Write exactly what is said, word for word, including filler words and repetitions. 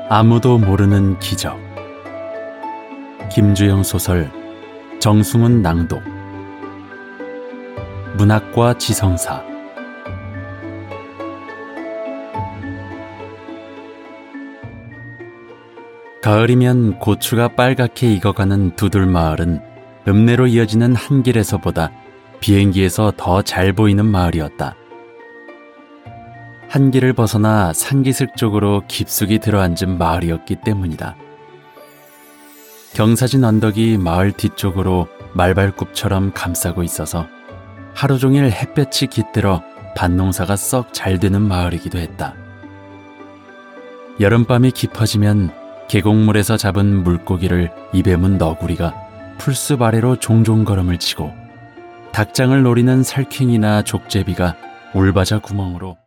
아무도 모르는 기적. 김주영 소설, 정승훈 낭독. 문학과 지성사. 가을이면 고추가 빨갛게 익어가는 두들마을은 읍내로 이어지는 한 길에서보다 비행기에서 더 잘 보이는 마을이었다. 한 길을 벗어나 상기슭 쪽으로 깊숙이 들어앉은 마을이었기 때문이다. 경사진 언덕이 마을 뒤쪽으로 말발굽처럼 감싸고 있어서 하루 종일 햇볕이 깃들어 밭농사가 썩 잘 되는 마을이기도 했다. 여름밤이 깊어지면 계곡물에서 잡은 물고기를 입에 문 너구리가 풀숲 아래로 종종 걸음을 치고 닭장을 노리는 살쾡이나 족제비가 울바자 구멍으로